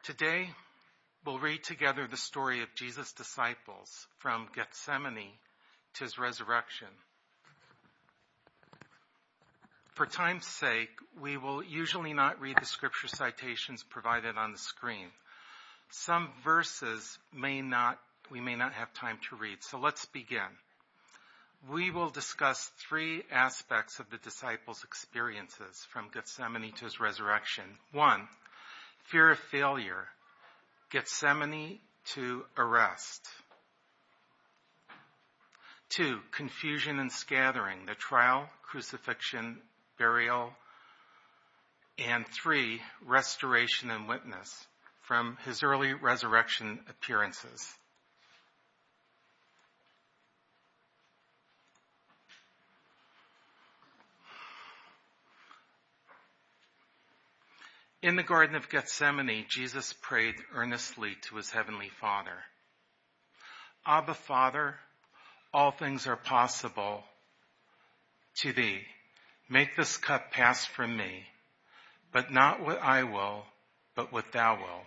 Today, we'll read together the story of Jesus' disciples from Gethsemane to his resurrection. For time's sake, we will usually not read the scripture citations provided on the screen. Some verses we may not have time to read, so let's begin. We will discuss three aspects of the disciples' experiences from Gethsemane to his resurrection. 1, fear of failure, Gethsemane to arrest. 2, confusion and scattering, the trial, crucifixion, burial. And 3, restoration and witness, from his early resurrection appearances. In the Garden of Gethsemane, Jesus prayed earnestly to his heavenly Father. Abba, Father, all things are possible to thee. Make this cup pass from me, but not what I will, but what thou wilt.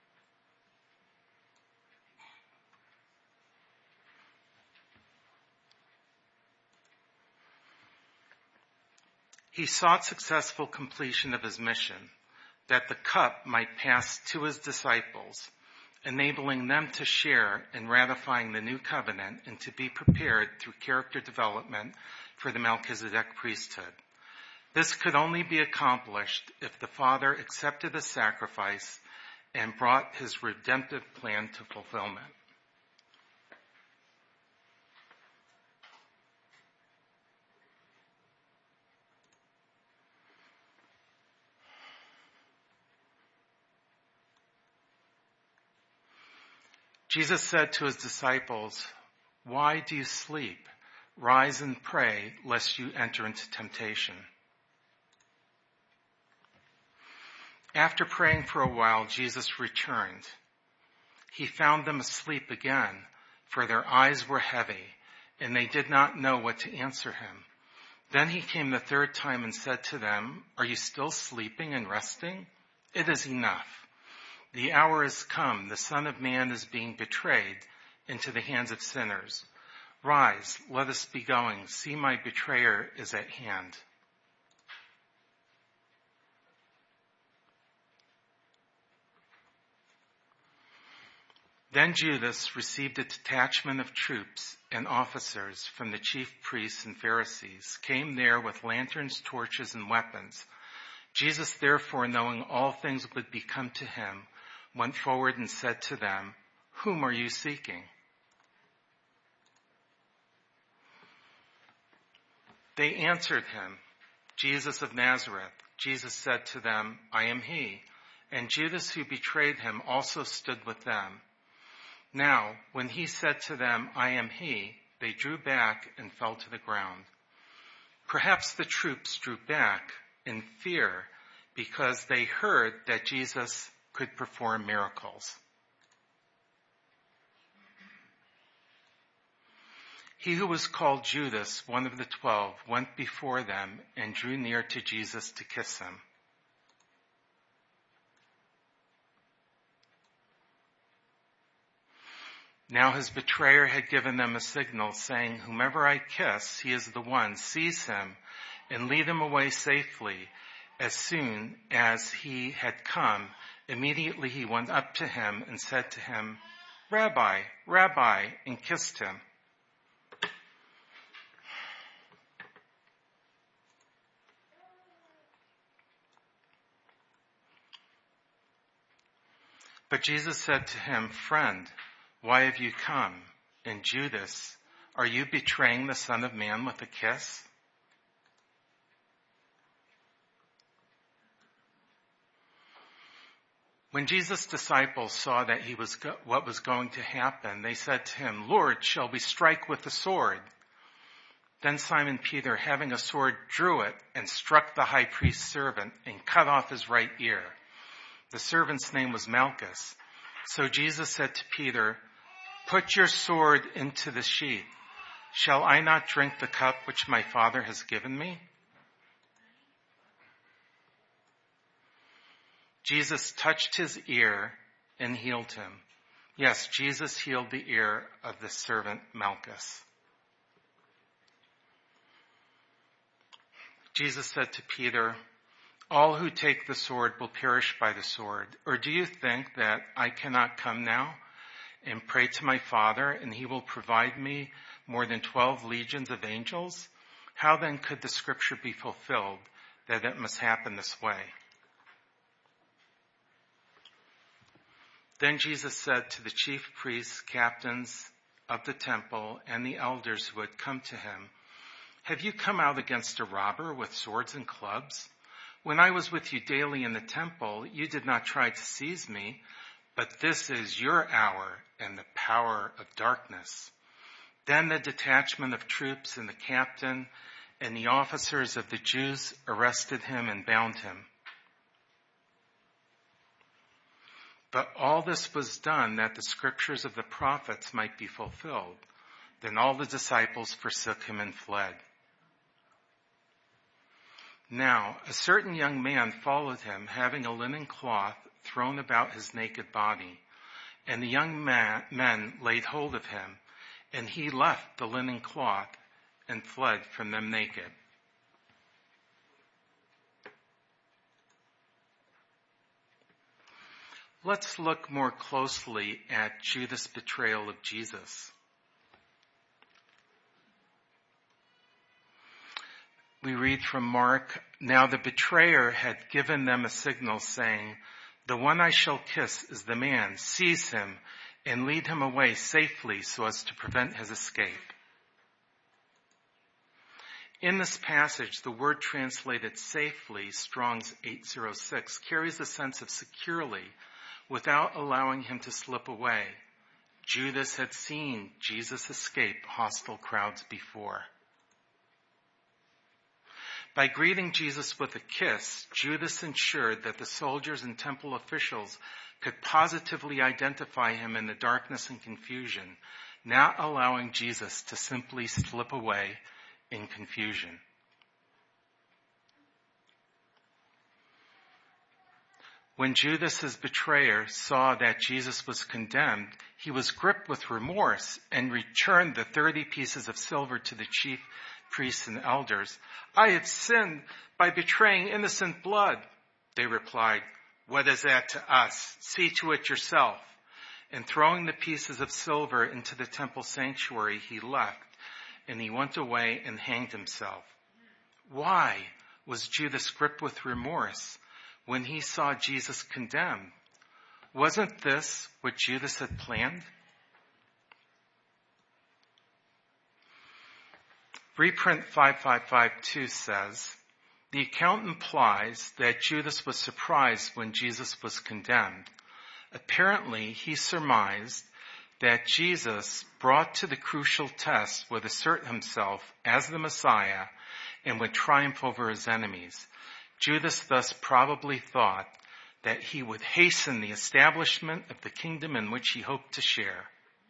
He sought successful completion of his mission, that the cup might pass to his disciples, enabling them to share in ratifying the new covenant and to be prepared through character development for the Melchizedek priesthood. This could only be accomplished if the Father accepted the sacrifice and brought his redemptive plan to fulfillment. Jesus said to his disciples, "Why do you sleep? Rise and pray, lest you enter into temptation." After praying for a while, Jesus returned. He found them asleep again, for their eyes were heavy, and they did not know what to answer him. Then he came the third time and said to them, "Are you still sleeping and resting? It is enough. The hour is come. The Son of Man is being betrayed into the hands of sinners. Rise, let us be going. See, my betrayer is at hand." Then Judas received a detachment of troops and officers from the chief priests and Pharisees, came there with lanterns, torches, and weapons. Jesus, therefore, knowing all things would become to him, went forward and said to them, "Whom are you seeking?" They answered him, "Jesus of Nazareth." Jesus said to them, "I am he." And Judas, who betrayed him, also stood with them. Now, when he said to them, "I am he," they drew back and fell to the ground. Perhaps the troops drew back in fear because they heard that Jesus could perform miracles. He who was called Judas, one of the 12, went before them and drew near to Jesus to kiss him. Now his betrayer had given them a signal, saying, "Whomever I kiss, he is the one. Seize him and lead him away safely." As soon as he had come, immediately he went up to him and said to him, "Rabbi, Rabbi," and kissed him. But Jesus said to him, "Friend, why have you come? And Judas, are you betraying the Son of Man with a kiss?" When Jesus' disciples saw that what was going to happen, they said to him, "Lord, shall we strike with the sword?" Then Simon Peter, having a sword, drew it and struck the high priest's servant and cut off his right ear. The servant's name was Malchus. So Jesus said to Peter, "Put your sword into the sheath. Shall I not drink the cup which my Father has given me?" Jesus touched his ear and healed him. Yes, Jesus healed the ear of the servant Malchus. Jesus said to Peter, all who take the sword will perish by the sword. Or do you think that I cannot come now and pray to my Father, and he will provide me more than 12 legions of angels? How then could the scripture be fulfilled that it must happen this way? Then Jesus said to the chief priests, captains of the temple, and the elders who had come to him, have you come out against a robber with swords and clubs? When I was with you daily in the temple, you did not try to seize me, but this is your hour and the power of darkness. Then the detachment of troops and the captain and the officers of the Jews arrested him and bound him. But all this was done that the scriptures of the prophets might be fulfilled. Then all the disciples forsook him and fled. Now, a certain young man followed him, having a linen cloth thrown about his naked body. And the young men laid hold of him, and he left the linen cloth and fled from them naked. Let's look more closely at Judas' betrayal of Jesus. We read from Mark, now the betrayer had given them a signal saying, the one I shall kiss is the man. Seize him and lead him away safely so as to prevent his escape. In this passage, the word translated safely, Strong's 806, carries the sense of securely, without allowing him to slip away. Judas had seen Jesus escape hostile crowds before. By greeting Jesus with a kiss, Judas ensured that the soldiers and temple officials could positively identify him in the darkness and confusion, not allowing Jesus to simply slip away in confusion. When Judas' betrayer saw that Jesus was condemned, he was gripped with remorse and returned the 30 pieces of silver to the chief priests and elders. I have sinned by betraying innocent blood. They replied, what is that to us? See to it yourself. And throwing the pieces of silver into the temple sanctuary, he left, and he went away and hanged himself. Why was Judas gripped with remorse when he saw Jesus condemned? Wasn't this what Judas had planned? Reprint 5552 says, the account implies that Judas was surprised when Jesus was condemned. Apparently, he surmised that Jesus, brought to the crucial test, would assert himself as the Messiah and would triumph over his enemies. Judas thus probably thought that he would hasten the establishment of the kingdom in which he hoped to share.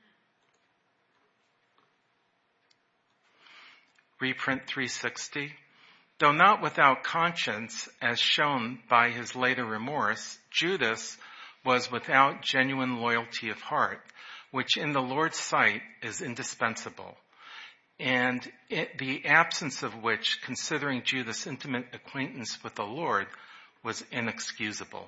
Reprint 360. Though not without conscience, as shown by his later remorse, Judas was without genuine loyalty of heart, which in the Lord's sight is indispensable, and the absence of which, considering Judas' intimate acquaintance with the Lord, was inexcusable.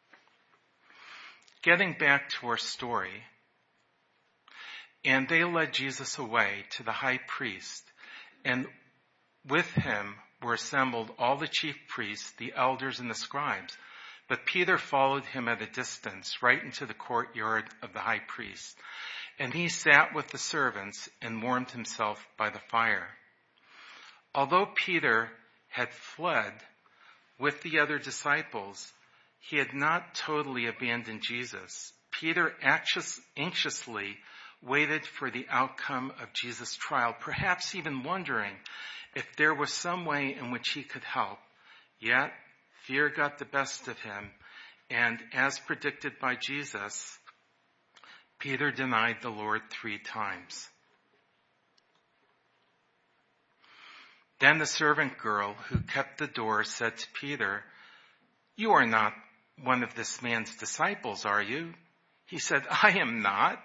Getting back to our story, and they led Jesus away to the high priest, and with him were assembled all the chief priests, the elders, and the scribes. But Peter followed him at a distance, right into the courtyard of the high priest. And he sat with the servants and warmed himself by the fire. Although Peter had fled with the other disciples, he had not totally abandoned Jesus. Peter anxiously waited for the outcome of Jesus' trial, perhaps even wondering if there was some way in which he could help. Yet, fear got the best of him, and as predicted by Jesus, Peter denied the Lord 3 times. Then the servant girl who kept the door said to Peter, "You are not one of this man's disciples, are you? He said, I am not.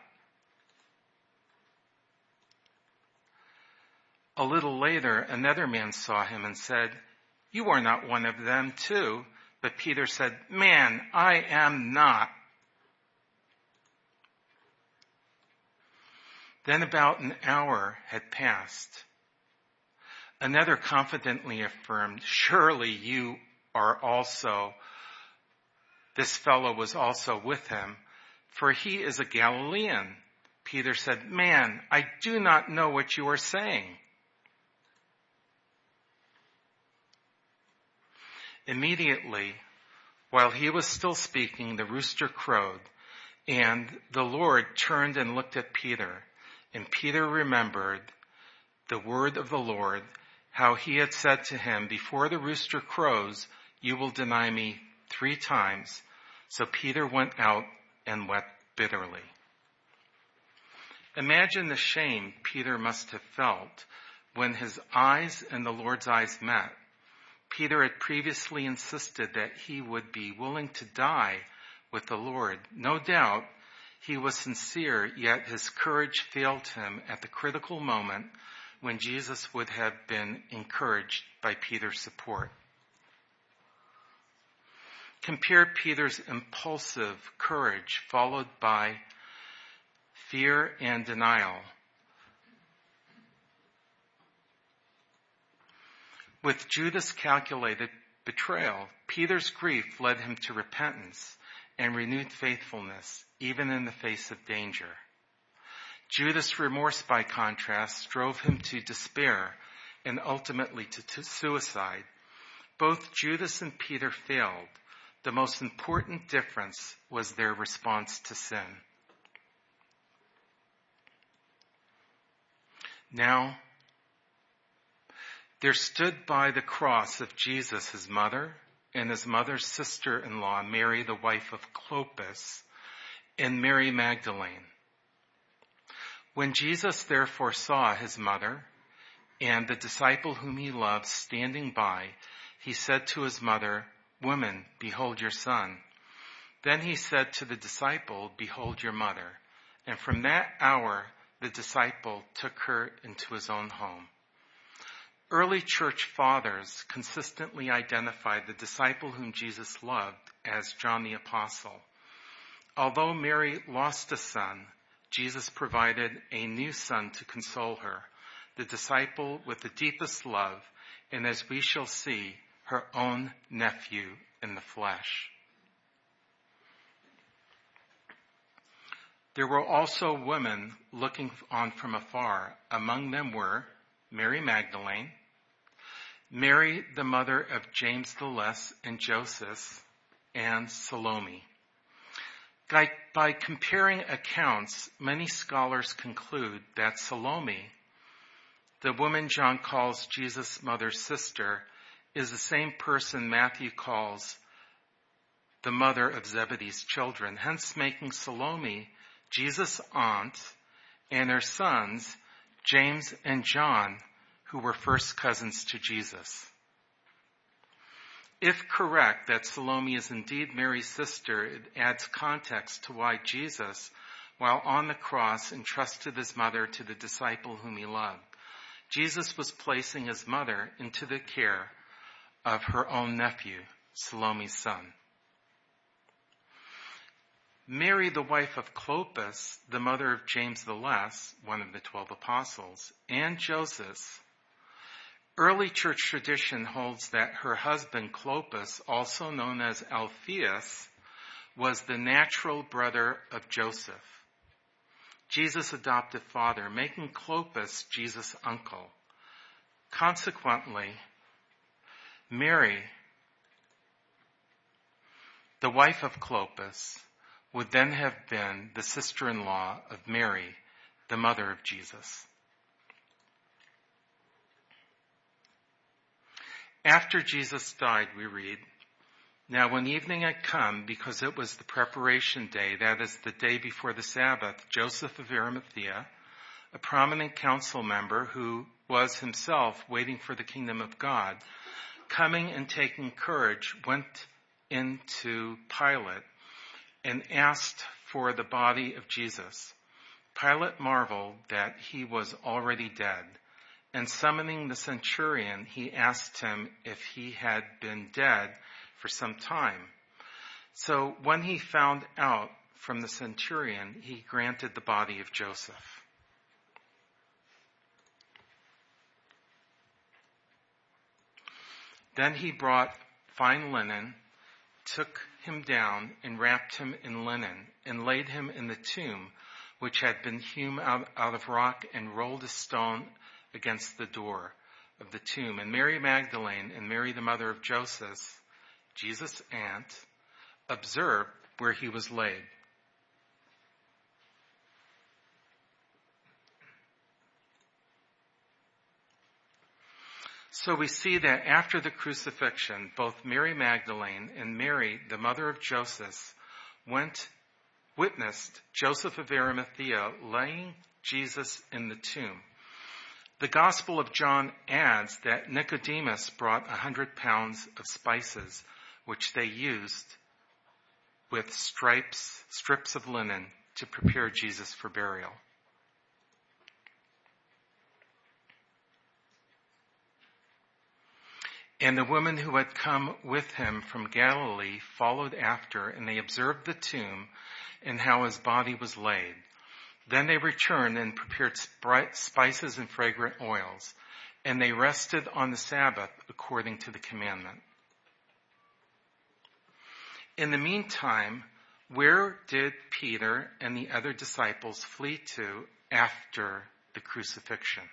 A little later, another man saw him and said, you are not one of them too. But Peter said, man, I am not. Then about an hour had passed. Another confidently affirmed, surely you are also. This fellow was also with him, for he is a Galilean. Peter said, man, I do not know what you are saying. Immediately, while he was still speaking, the rooster crowed, and the Lord turned and looked at Peter. And Peter remembered the word of the Lord, how he had said to him, before the rooster crows, you will deny me 3 times. So Peter went out and wept bitterly. Imagine the shame Peter must have felt when his eyes and the Lord's eyes met. Peter had previously insisted that he would be willing to die with the Lord. No doubt he was sincere, yet his courage failed him at the critical moment when Jesus would have been encouraged by Peter's support. Compare Peter's impulsive courage followed by fear and denial. With Judas' calculated betrayal, Peter's grief led him to repentance and renewed faithfulness, even in the face of danger. Judas' remorse, by contrast, drove him to despair and ultimately to suicide. Both Judas and Peter failed. The most important difference was their response to sin. Now, there stood by the cross of Jesus his mother and his mother's sister-in-law, Mary, the wife of Clopas, and Mary Magdalene. When Jesus therefore saw his mother and the disciple whom he loved standing by, he said to his mother, woman, behold your son. Then he said to the disciple, behold your mother. And from that hour, the disciple took her into his own home. Early church fathers consistently identified the disciple whom Jesus loved as John the Apostle. Although Mary lost a son, Jesus provided a new son to console her, the disciple with the deepest love, and as we shall see, her own nephew in the flesh. There were also women looking on from afar. Among them were Mary Magdalene, Mary, the mother of James the Less and Joseph, and Salome. By comparing accounts, many scholars conclude that Salome, the woman John calls Jesus' mother's sister, is the same person Matthew calls the mother of Zebedee's children, hence making Salome Jesus' aunt and her sons, James and John, who were first cousins to Jesus. If correct that Salome is indeed Mary's sister, it adds context to why Jesus, while on the cross, entrusted his mother to the disciple whom he loved. Jesus was placing his mother into the care of her own nephew, Salome's son. Mary, the wife of Clopas, the mother of James the Less, one of the 12 apostles, and Joseph. Early church tradition holds that her husband Clopas, also known as Alphaeus, was the natural brother of Joseph, Jesus' adoptive father, making Clopas Jesus' uncle. Consequently, Mary, the wife of Clopas, would then have been the sister-in-law of Mary, the mother of Jesus. After Jesus died, we read, now when evening had come, because it was the preparation day, that is the day before the Sabbath, Joseph of Arimathea, a prominent council member who was himself waiting for the kingdom of God, coming and taking courage, went into Pilate and asked for the body of Jesus. Pilate marveled that he was already dead, and summoning the centurion, he asked him if he had been dead for some time. So when he found out from the centurion, he granted the body of Joseph. Then he brought fine linen, took him down, and wrapped him in linen, and laid him in the tomb, which had been hewn out of rock, and rolled a stone against the door of the tomb. And Mary Magdalene and Mary, the mother of Joseph, Jesus' aunt, observed where he was laid. So we see that after the crucifixion, both Mary Magdalene and Mary, the mother of Joseph, witnessed Joseph of Arimathea laying Jesus in the tomb. The Gospel of John adds that Nicodemus brought 100 pounds of spices, which they used with strips of linen to prepare Jesus for burial. And the women who had come with him from Galilee followed after, and they observed the tomb and how his body was laid. Then they returned and prepared spices and fragrant oils, and they rested on the Sabbath according to the commandment. In the meantime, where did Peter and the other disciples flee to after the crucifixion?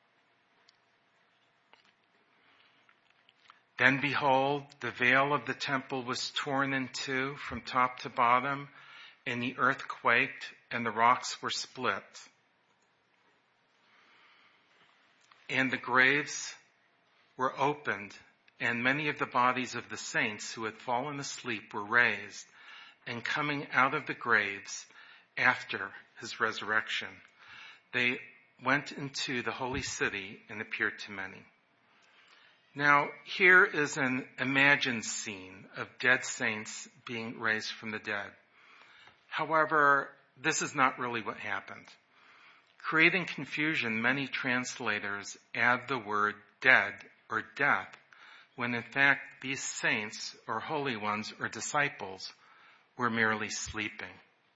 Then behold, the veil of the temple was torn in two from top to bottom, and the earth quaked, and the rocks were split. And the graves were opened, and many of the bodies of the saints who had fallen asleep were raised, and coming out of the graves after his resurrection, they went into the holy city and appeared to many. Now, here is an imagined scene of dead saints being raised from the dead. However, this is not really what happened. Creating confusion, many translators add the word dead or death, when in fact these saints or holy ones or disciples were merely sleeping.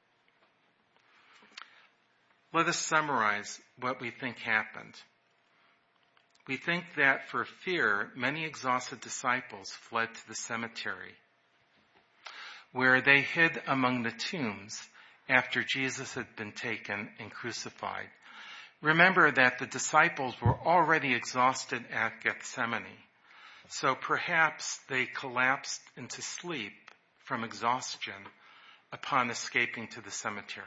Let us summarize what we think happened. We think that for fear, many exhausted disciples fled to the cemetery, where they hid among the tombs after Jesus had been taken and crucified. Remember that the disciples were already exhausted at Gethsemane, so perhaps they collapsed into sleep from exhaustion upon escaping to the cemetery.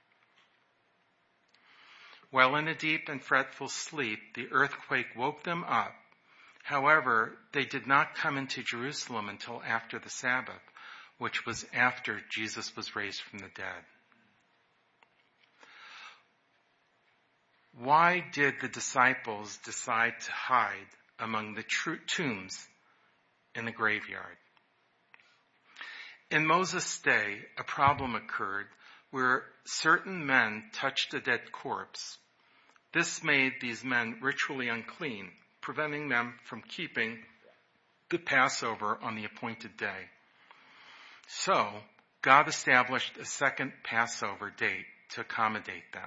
While in a deep and fretful sleep, the earthquake woke them up. However, they did not come into Jerusalem until after the Sabbath, which was after Jesus was raised from the dead. Why did the disciples decide to hide among the tombs in the graveyard? In Moses' day, a problem occurred where certain men touched a dead corpse. This made these men ritually unclean, preventing them from keeping the Passover on the appointed day. So, God established a second Passover date to accommodate them.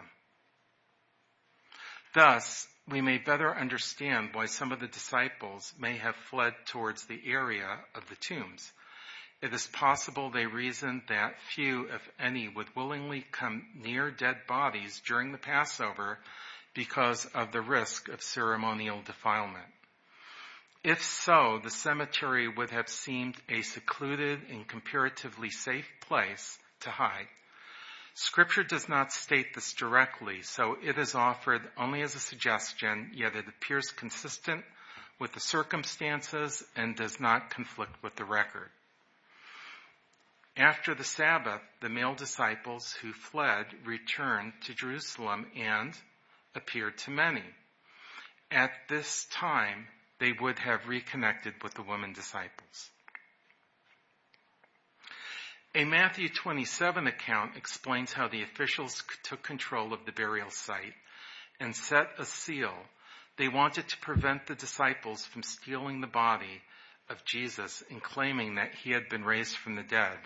Thus, we may better understand why some of the disciples may have fled towards the area of the tombs. It is possible they reasoned that few, if any, would willingly come near dead bodies during the Passover because of the risk of ceremonial defilement. If so, the cemetery would have seemed a secluded and comparatively safe place to hide. Scripture does not state this directly, so it is offered only as a suggestion, yet it appears consistent with the circumstances and does not conflict with the record. After the Sabbath, the male disciples who fled returned to Jerusalem and appeared to many. At this time, they would have reconnected with the women disciples. A Matthew 27 account explains how the officials took control of the burial site and set a seal. They wanted to prevent the disciples from stealing the body of Jesus and claiming that he had been raised from the dead.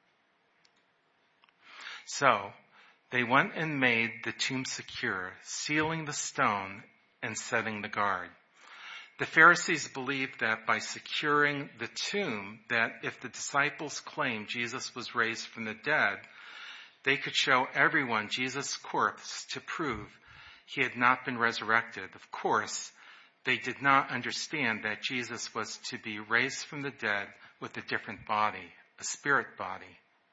So they went and made the tomb secure, sealing the stone and setting the guard. The Pharisees believed that by securing the tomb, that if the disciples claimed Jesus was raised from the dead, they could show everyone Jesus' corpse to prove he had not been resurrected. Of course, they did not understand that Jesus was to be raised from the dead with a different body, a spirit body.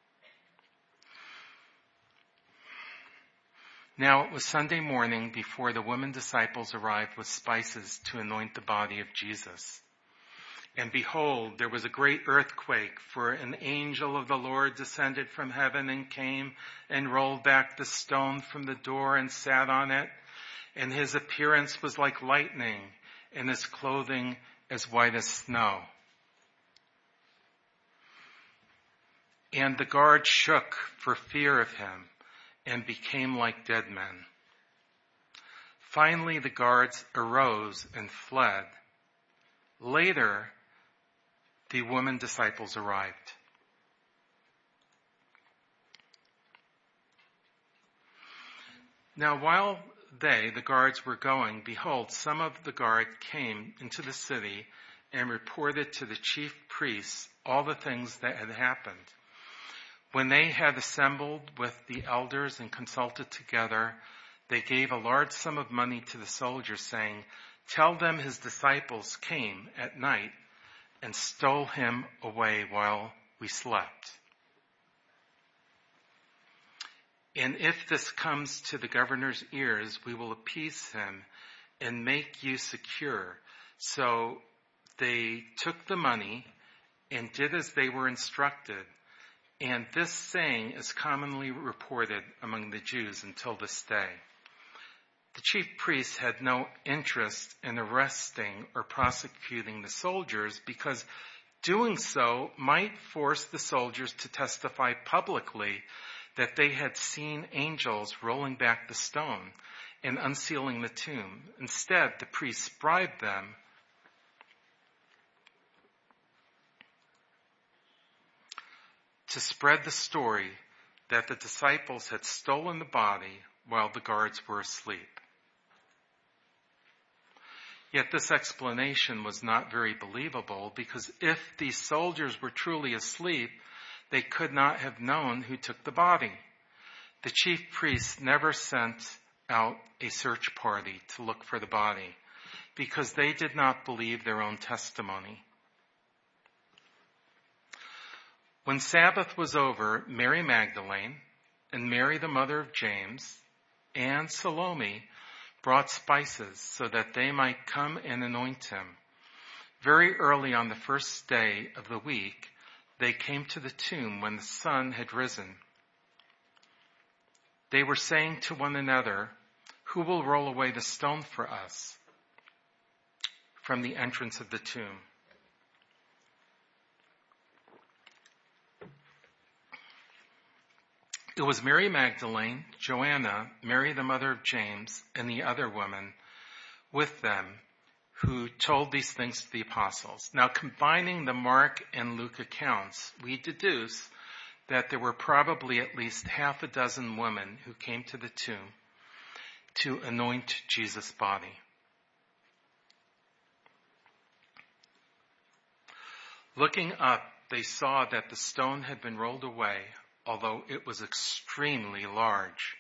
Now it was Sunday morning before the women disciples arrived with spices to anoint the body of Jesus. And behold, there was a great earthquake, for an angel of the Lord descended from heaven and came and rolled back the stone from the door and sat on it. And his appearance was like lightning, and his clothing as white as snow. And the guard shook for fear of him and became like dead men. Finally, the guards arose and fled. Later, the women disciples arrived. Now, while the guards were going, behold, some of the guard came into the city and reported to the chief priests all the things that had happened. When they had assembled with the elders and consulted together, they gave a large sum of money to the soldiers, saying, "Tell them his disciples came at night and stole him away while we slept. And if this comes to the governor's ears, we will appease him and make you secure." So they took the money and did as they were instructed. And this saying is commonly reported among the Jews until this day. The chief priests had no interest in arresting or prosecuting the soldiers because doing so might force the soldiers to testify publicly that they had seen angels rolling back the stone and unsealing the tomb. Instead, the priests bribed them to spread the story that the disciples had stolen the body while the guards were asleep. Yet this explanation was not very believable, because if these soldiers were truly asleep, they could not have known who took the body. The chief priests never sent out a search party to look for the body, because they did not believe their own testimony. When Sabbath was over, Mary Magdalene and Mary the mother of James and Salome brought spices so that they might come and anoint him. Very early on the first day of the week, they came to the tomb when the sun had risen. They were saying to one another, "Who will roll away the stone for us from the entrance of the tomb?" It was Mary Magdalene, Joanna, Mary the mother of James, and the other woman with them who told these things to the apostles. Now, combining the Mark and Luke accounts, we deduce that there were probably at least half a dozen women who came to the tomb to anoint Jesus' body. Looking up, they saw that the stone had been rolled away, although it was extremely large.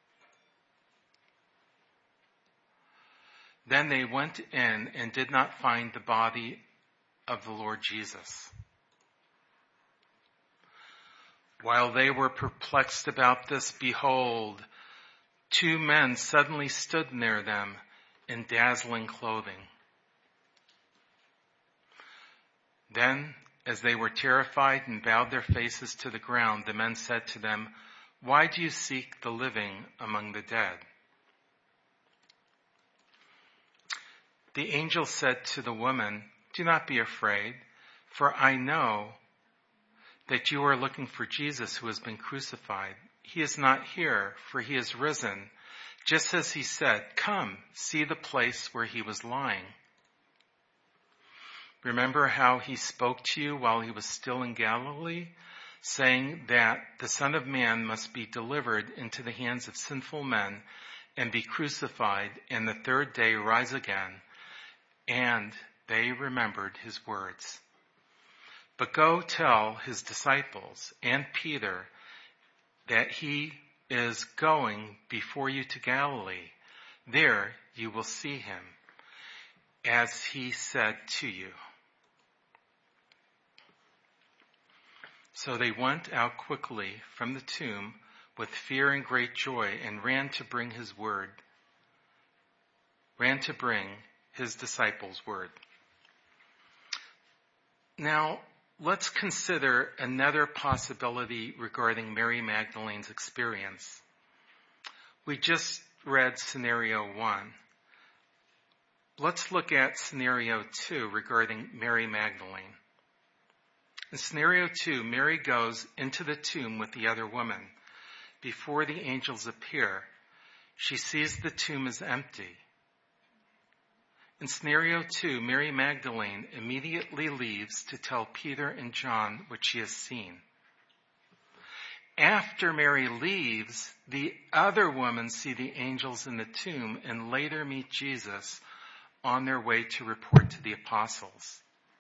Then they went in and did not find the body of the Lord Jesus. While they were perplexed about this, behold, 2 men suddenly stood near them in dazzling clothing. Then, as they were terrified and bowed their faces to the ground, the men said to them, "Why do you seek the living among the dead?" The angel said to the woman, "Do not be afraid, for I know that you are looking for Jesus who has been crucified. He is not here, for he is risen. Just as he said, come, see the place where he was lying. Remember how he spoke to you while he was still in Galilee, saying that the Son of Man must be delivered into the hands of sinful men and be crucified, and the third day rise again. And they remembered his words. But go tell his disciples and Peter that he is going before you to Galilee. There you will see him, as he said to you. So they went out quickly from the tomb with fear and great joy and ran to bring his disciples word. Now, let's consider another possibility regarding Mary Magdalene's experience. We just read scenario 1. Let's look at scenario 2 regarding Mary Magdalene. In scenario 2, Mary goes into the tomb with the other woman. Before the angels appear, she sees the tomb is empty. In scenario 2, Mary Magdalene immediately leaves to tell Peter and John what she has seen. After Mary leaves, the other women see the angels in the tomb and later meet Jesus on their way to report to the apostles.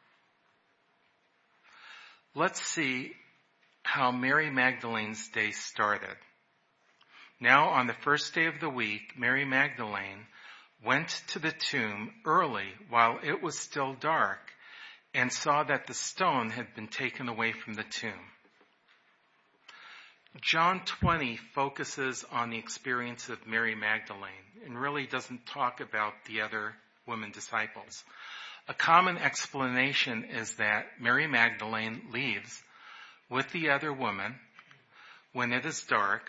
Let's see how Mary Magdalene's day started. Now, on the first day of the week, Mary Magdalene went to the tomb early while it was still dark and saw that the stone had been taken away from the tomb. John 20 focuses on the experience of Mary Magdalene and really doesn't talk about the other women disciples. A common explanation is that Mary Magdalene leaves with the other woman when it is dark.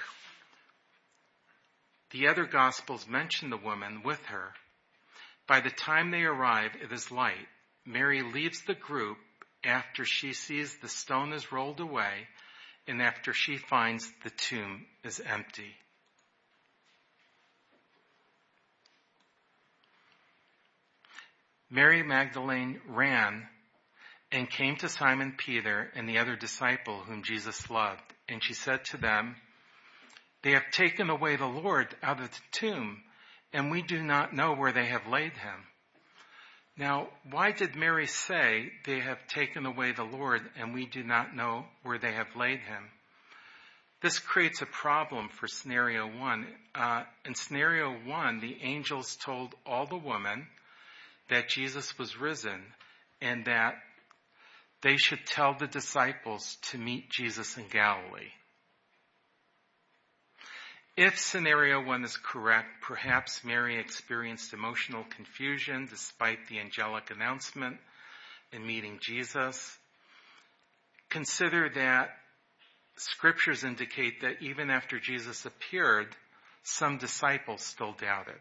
The other Gospels mention the woman with her. By the time they arrive, it is light. Mary leaves the group after she sees the stone is rolled away and after she finds the tomb is empty. Mary Magdalene ran and came to Simon Peter and the other disciple whom Jesus loved. And she said to them, they have taken away the Lord out of the tomb, and we do not know where they have laid him. Now, why did Mary say they have taken away the Lord and we do not know where they have laid him? This creates a problem for scenario 1. In scenario 1, the angels told all the women that Jesus was risen and that they should tell the disciples to meet Jesus in Galilee. If scenario 1 is correct, perhaps Mary experienced emotional confusion despite the angelic announcement in meeting Jesus. Consider that scriptures indicate that even after Jesus appeared, some disciples still doubted.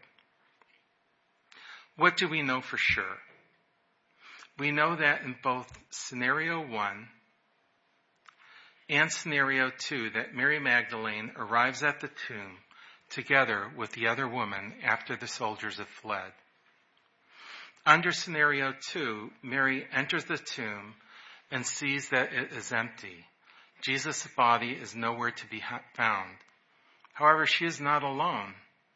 What do we know for sure? We know that in both scenario 1 and scenario 2 that Mary Magdalene arrives at the tomb together with the other woman after the soldiers have fled. Under scenario 2, Mary enters the tomb and sees that it is empty. Jesus' body is nowhere to be found. However, she is not alone.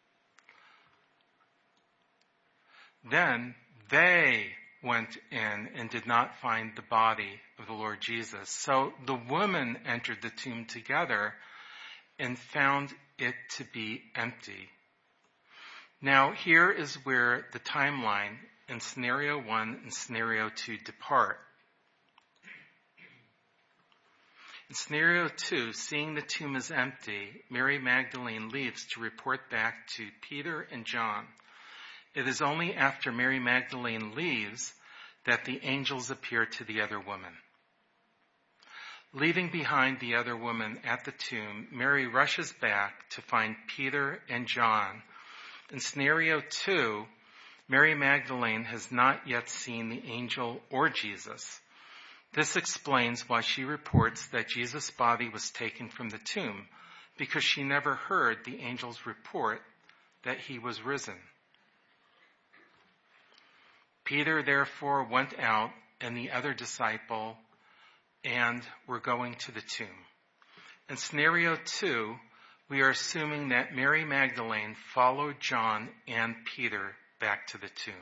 Then they went in and did not find the body of the Lord Jesus. So the women entered the tomb together and found it to be empty. Now here is where the timeline in scenario 1 and scenario 2 depart. In scenario 2, seeing the tomb is empty, Mary Magdalene leaves to report back to Peter and John. It is only after Mary Magdalene leaves that the angels appear to the other woman. Leaving behind the other woman at the tomb, Mary rushes back to find Peter and John. In scenario 2, Mary Magdalene has not yet seen the angel or Jesus. This explains why she reports that Jesus' body was taken from the tomb, because she never heard the angel's report that he was risen. Peter therefore went out and the other disciple and were going to the tomb. In scenario 2, we are assuming that Mary Magdalene followed John and Peter back to the tomb.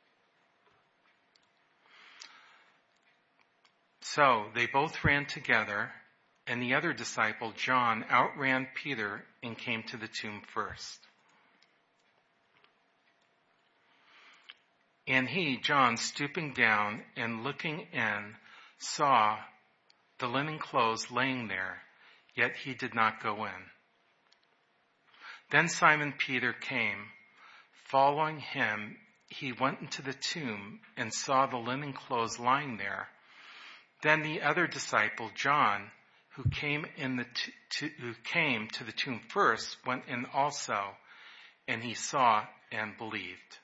So they both ran together, and the other disciple, John, outran Peter and came to the tomb first. And he, John, stooping down and looking in, saw the linen clothes laying there, yet he did not go in. Then Simon Peter came. Following him, he went into the tomb and saw the linen clothes lying there. Then the other disciple, John, who came to the tomb first, went in also, and he saw and believed.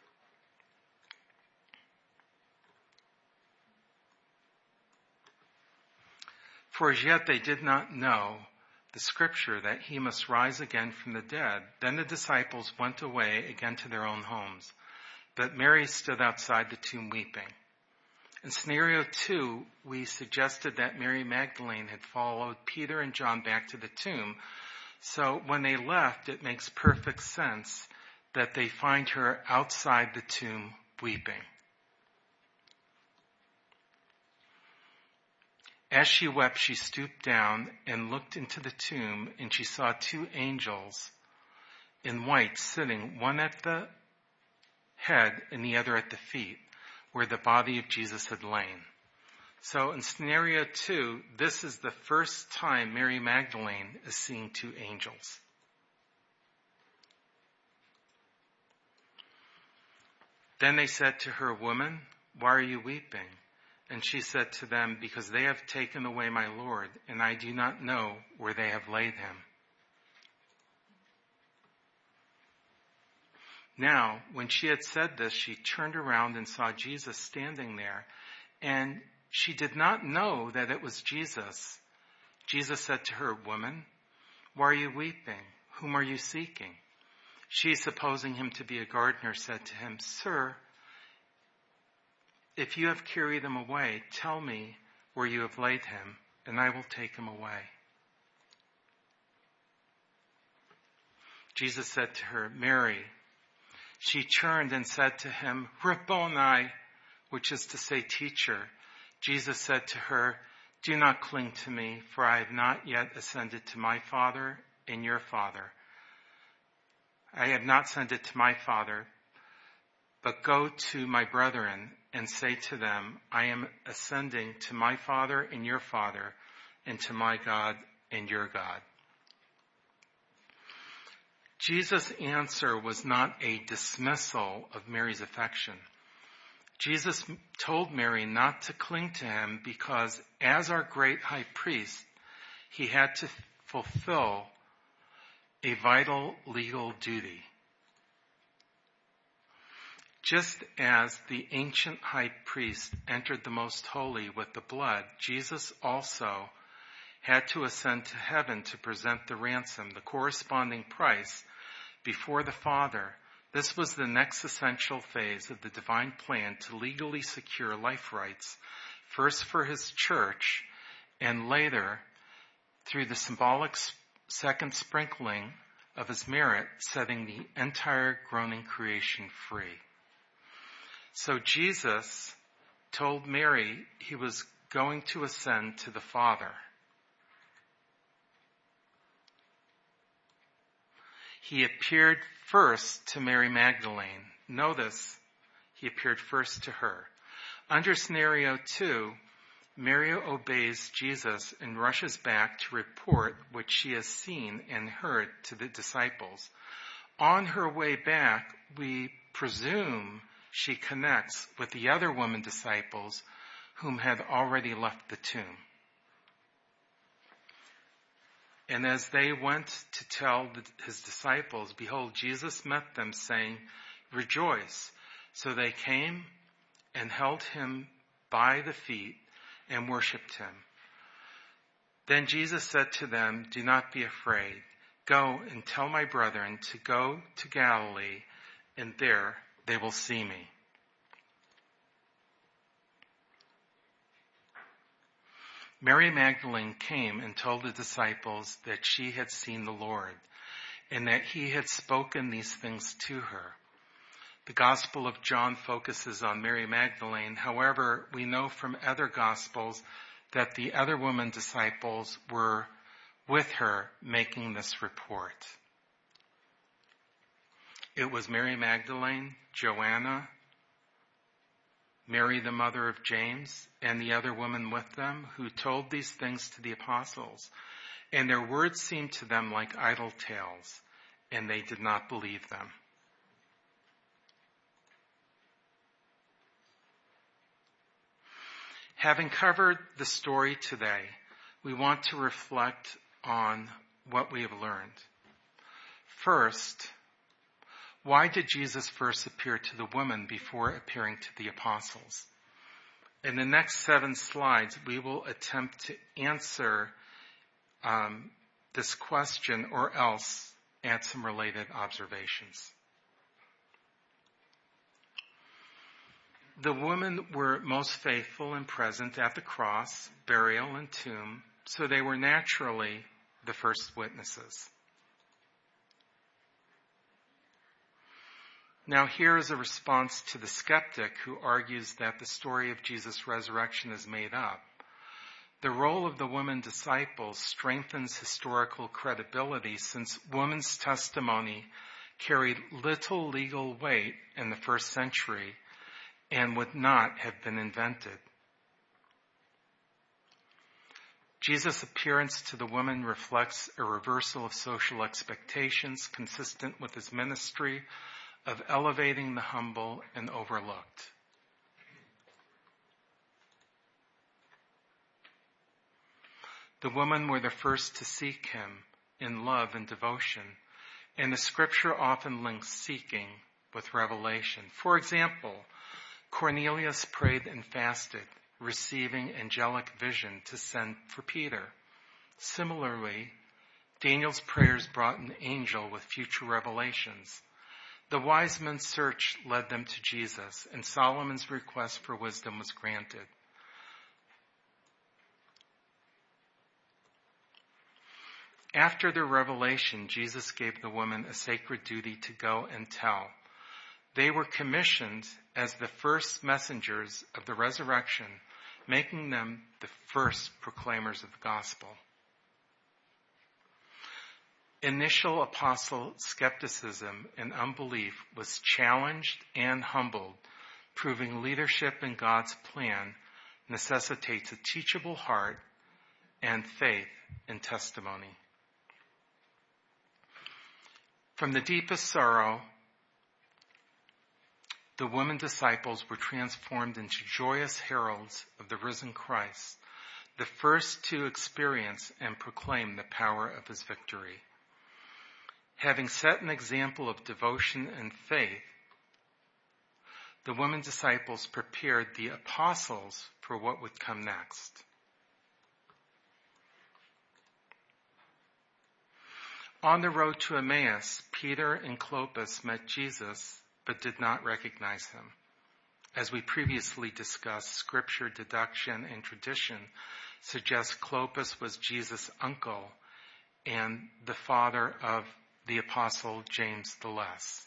For as yet they did not know the scripture that he must rise again from the dead. Then the disciples went away again to their own homes. But Mary stood outside the tomb weeping. In scenario 2, we suggested that Mary Magdalene had followed Peter and John back to the tomb. So when they left, it makes perfect sense that they find her outside the tomb weeping. As she wept, she stooped down and looked into the tomb, and she saw 2 angels in white sitting, one at the head and the other at the feet, where the body of Jesus had lain. So in scenario 2, this is the first time Mary Magdalene is seeing 2 angels. Then they said to her, "Woman, why are you weeping?" And she said to them, "Because they have taken away my Lord, and I do not know where they have laid him." Now, when she had said this, she turned around and saw Jesus standing there, and she did not know that it was Jesus. Jesus said to her, "Woman, why are you weeping? Whom are you seeking?" She, supposing him to be a gardener, said to him, "Sir, if you have carried him away, tell me where you have laid him, and I will take him away." Jesus said to her, "Mary." She turned and said to him, "Rabboni," which is to say, "Teacher." Jesus said to her, "Do not cling to me, for I have not yet ascended to my Father and your Father. I have not ascended to my Father, but go to my brethren and say to them, I am ascending to my Father and your Father, and to my God and your God." Jesus' answer was not a dismissal of Mary's affection. Jesus told Mary not to cling to him because, as our great high priest, he had to fulfill a vital legal duty. Just as the ancient high priest entered the most holy with the blood, Jesus also had to ascend to heaven to present the ransom, the corresponding price, before the Father. This was the next essential phase of the divine plan to legally secure life rights, first for his church, and later, through the symbolic second sprinkling of his merit, setting the entire groaning creation free. So Jesus told Mary he was going to ascend to the Father. He appeared first to Mary Magdalene. Notice, he appeared first to her. Under scenario 2, Mary obeys Jesus and rushes back to report what she has seen and heard to the disciples. On her way back, we presume she connects with the other women disciples whom had already left the tomb. And as they went to tell his disciples, behold, Jesus met them, saying, "Rejoice." So they came and held him by the feet and worshipped him. Then Jesus said to them, "Do not be afraid. Go and tell my brethren to go to Galilee, and there they will see me." Mary Magdalene came and told the disciples that she had seen the Lord, and that he had spoken these things to her. The Gospel of John focuses on Mary Magdalene. However, we know from other Gospels that the other women disciples were with her making this report. It was Mary Magdalene, Joanna, Mary the mother of James, and the other women with them who told these things to the apostles. And their words seemed to them like idle tales, and they did not believe them. Having covered the story today, we want to reflect on what we have learned. First, why did Jesus first appear to the woman before appearing to the apostles? In the next 7 slides, we will attempt to answer this question, or else add some related observations. The women were most faithful and present at the cross, burial, and tomb, so they were naturally the first witnesses. Now here is a response to the skeptic who argues that the story of Jesus' resurrection is made up. The role of the women disciples strengthens historical credibility, since women's testimony carried little legal weight in the first century and would not have been invented. Jesus' appearance to the woman reflects a reversal of social expectations consistent with his ministry of elevating the humble and overlooked. The women were the first to seek him in love and devotion, and the scripture often links seeking with revelation. For example, Cornelius prayed and fasted, receiving angelic vision to send for Peter. Similarly, Daniel's prayers brought an angel with future revelations. The wise men's search led them to Jesus, and Solomon's request for wisdom was granted. After the revelation, Jesus gave the women a sacred duty to go and tell. They were commissioned as the first messengers of the resurrection, making them the first proclaimers of the gospel. Initial apostle skepticism and unbelief was challenged and humbled, proving leadership in God's plan necessitates a teachable heart and faith in testimony. From the deepest sorrow, the women disciples were transformed into joyous heralds of the risen Christ, the first to experience and proclaim the power of his victory. Having set an example of devotion and faith, the women disciples prepared the apostles for what would come next. On the road to Emmaus, Peter and Clopas met Jesus, but did not recognize him. As we previously discussed, scripture, deduction, and tradition suggest Clopas was Jesus' uncle and the father of the apostle James the Less.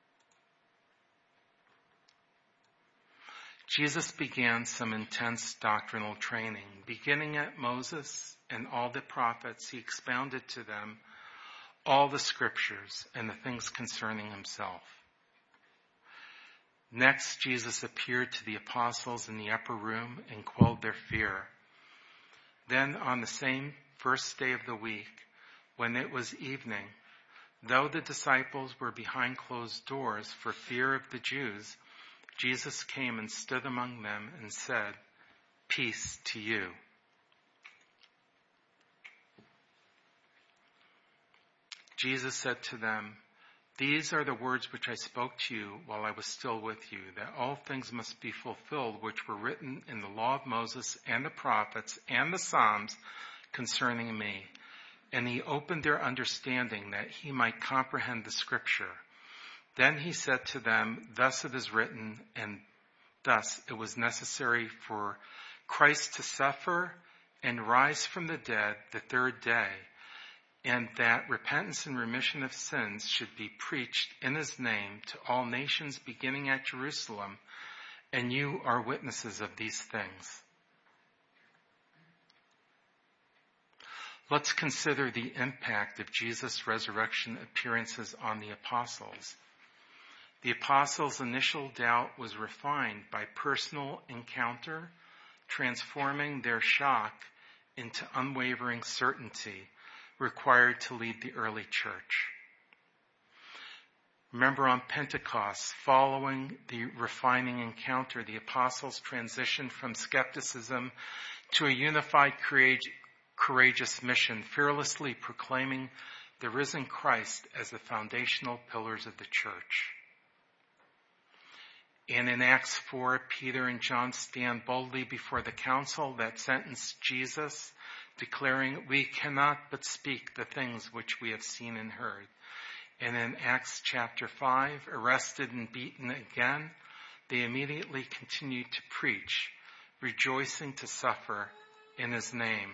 Jesus began some intense doctrinal training. Beginning at Moses and all the prophets, he expounded to them all the scriptures and the things concerning himself. Next, Jesus appeared to the apostles in the upper room and quelled their fear. Then, on the same first day of the week, when it was evening, though the disciples were behind closed doors for fear of the Jews, Jesus came and stood among them and said, "Peace to you." Jesus said to them, These are the words which I spoke to you while I was still with you, that all things must be fulfilled which were written in the law of Moses and the prophets and the Psalms concerning me. And he opened their understanding that he might comprehend the scripture. Then he said to them, thus it is written, and thus it was necessary for Christ to suffer and rise from the dead the third day, and that repentance and remission of sins should be preached in his name to all nations beginning at Jerusalem, and you are witnesses of these things. Let's consider the impact of Jesus' resurrection appearances on the apostles. The apostles' initial doubt was refined by personal encounter, transforming their shock into unwavering certainty required to lead the early church. Remember, on Pentecost, following the refining encounter, the apostles transitioned from skepticism to a unified, courageous mission, fearlessly proclaiming the risen Christ as the foundational pillars of the church. And in Acts 4, Peter and John stand boldly before the council that sentenced Jesus, declaring, we cannot but speak the things which we have seen and heard. And in Acts chapter 5, arrested and beaten again, they immediately continued to preach, rejoicing to suffer in his name.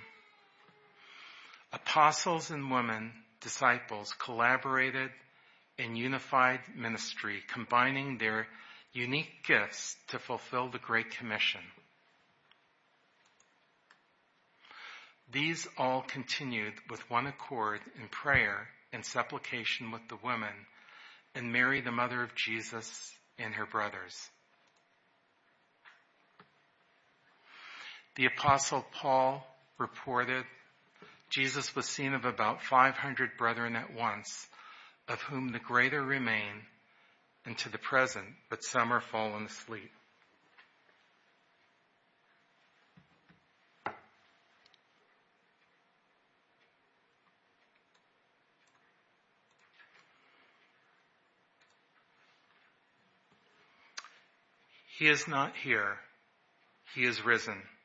Apostles and women, disciples, collaborated in unified ministry, combining their unique gifts to fulfill the Great Commission. These all continued with one accord in prayer and supplication with the women, and Mary, the mother of Jesus, and her brothers. The Apostle Paul reported, Jesus was seen of about 500 brethren at once, of whom the greater remain unto the present, but some are fallen asleep. He is not here. He is risen.